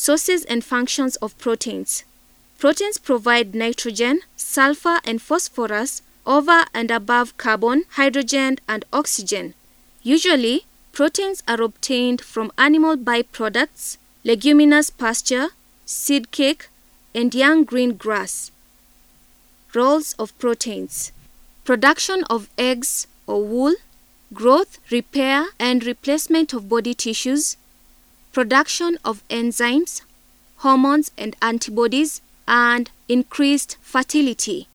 Sources and functions of proteins. Proteins provide nitrogen, sulfur, and phosphorus over and above carbon, hydrogen, and oxygen. Usually, proteins are obtained from animal byproducts, leguminous pasture, seed cake, and young green grass. Roles of proteins. Production of eggs or wool, growth, repair, and replacement of body tissues, production of enzymes, hormones and antibodies, and increased fertility.